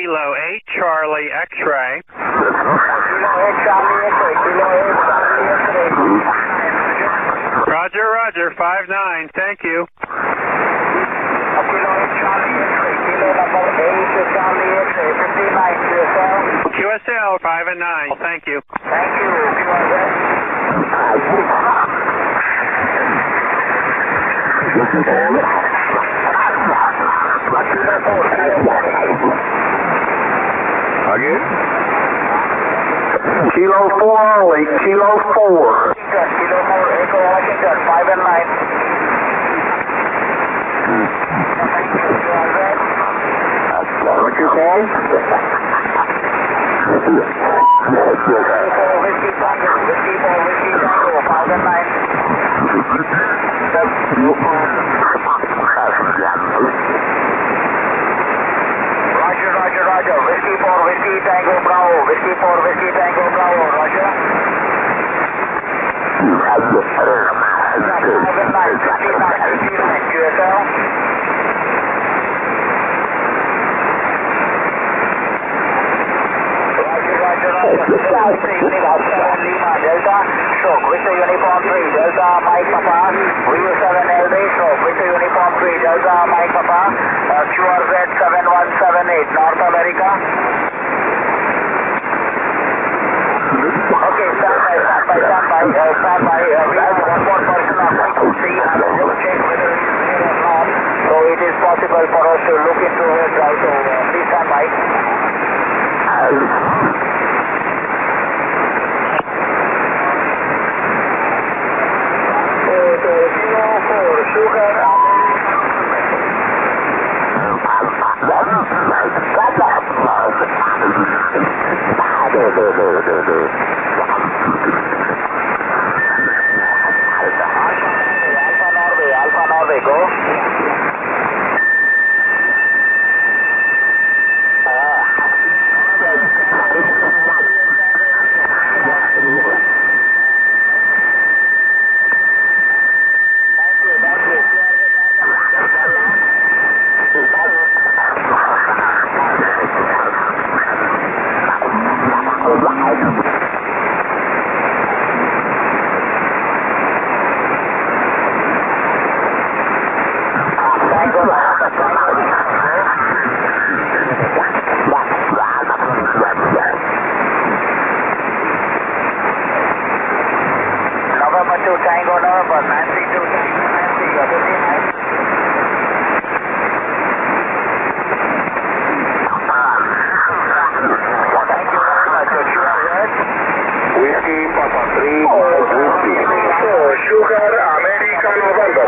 Kilo 8 Charlie X-ray. Kilo 8 Charlie X-ray. Kilo 8 Charlie X-ray. Roger, Roger, 5-9, thank you. Kilo 8 Charlie X-ray. Kilo number 8 Charlie X-ray. 59 QSL. QSL 5 and 9, thank you. Thank you, Again? Kilo 4 only, Kilo 4. Kilo 4 Echo Washington, 5 and 9. What's your call? Whiskey Tango, 5 and 9. Roger. Whiskey 4 Whiskey Tango Bravo. Whiskey 4 Whiskey Tango Bravo. Roger. 59 QSL. Lima Delta, stroke, Victor Uniform 3, Delta Mike Papa, VU7LD, stroke, Victor Uniform 3, Delta Mike Papa, QRZ 7178, North America. Okay, stand by. We have one more person on frequency. I will just check whether he is there or not. So it is possible for us to look into it right. So please stand by. Sugar. Alpha Norway, go. November 2 Tango November, Nancy 2 Tango Nancy, 59. Thank you very much. Whiskey Papa 3, Whiskey. Sugar America November.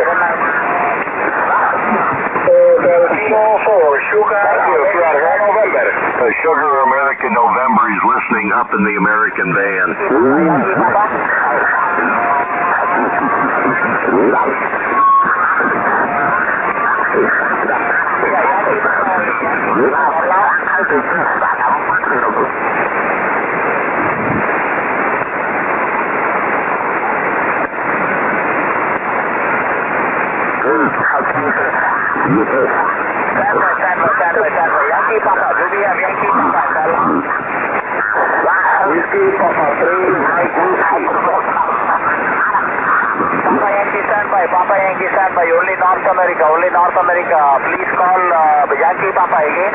Kilo 4, Sugar November. Sugar American November is listening up in the American band. Stand by. Yankee Papa, do we have Yankee Papa? Whiskey Papa 3, Papa Yankee standby, only North America. Please call Yankee Papa again.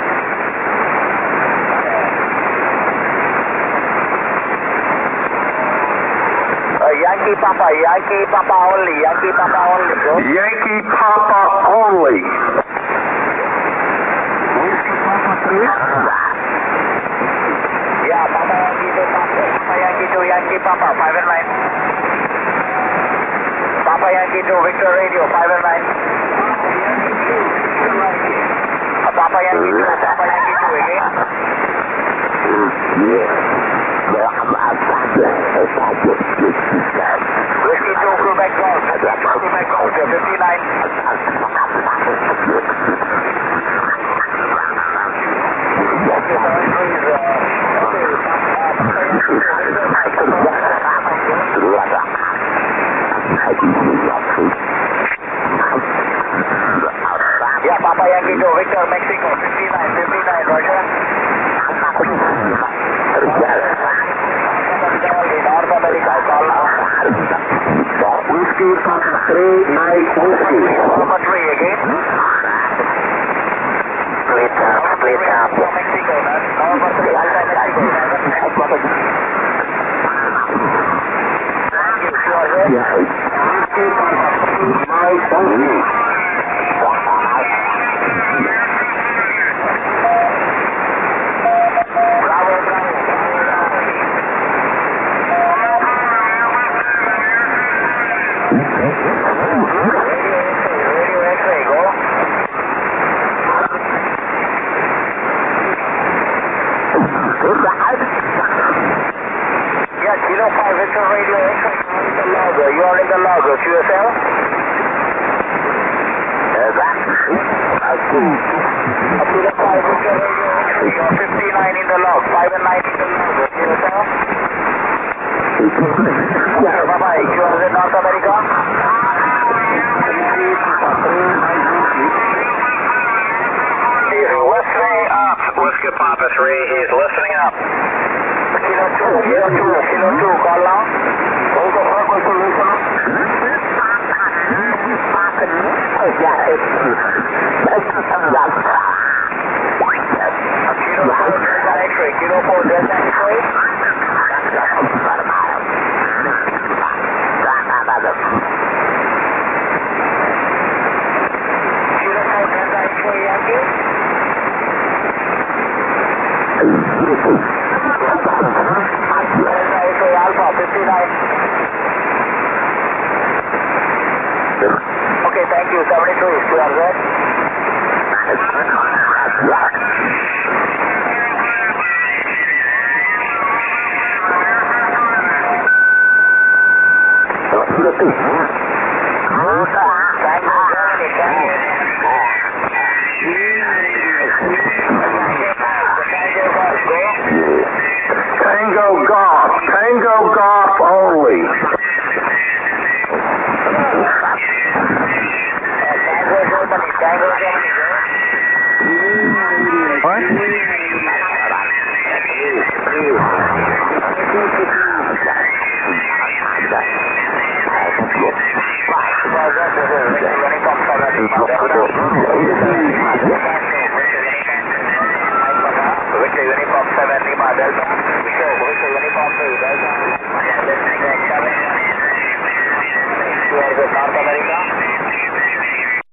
Yankee Papa only. Go. Yankee Papa only. Whiskey Papa 3? Yeah, Papa Yankee to Yankee Papa, 5 and 9. Papa Yankee to Victor Radio, 5 and 9. Papa Yankee to again. Whiskey 2 Quebec Golf, 59. Yeah, Papa Yankee to Victor Mexico, 59, Roger. Kilo 5 Victor Radio X-ray, you are in the logger, QSL? Kilo 5 Victor Radio X-ray, you are 59 in the log, 5 and 9 in the logger, QSL? Bye-bye, you are in North America? He's listening up, Whiskey Papa 3, he's listening up. Kilo 2, call now. Kilo 4, Delta X-ray. Kilo 4, Delta X-ray, Yankee. Alpha 59. Okay, thank you. 72 is 200. Tango Golf only. What? Victor Uniform 7 Lima Delta. Victor Uniform 3 Delta. You are with North America?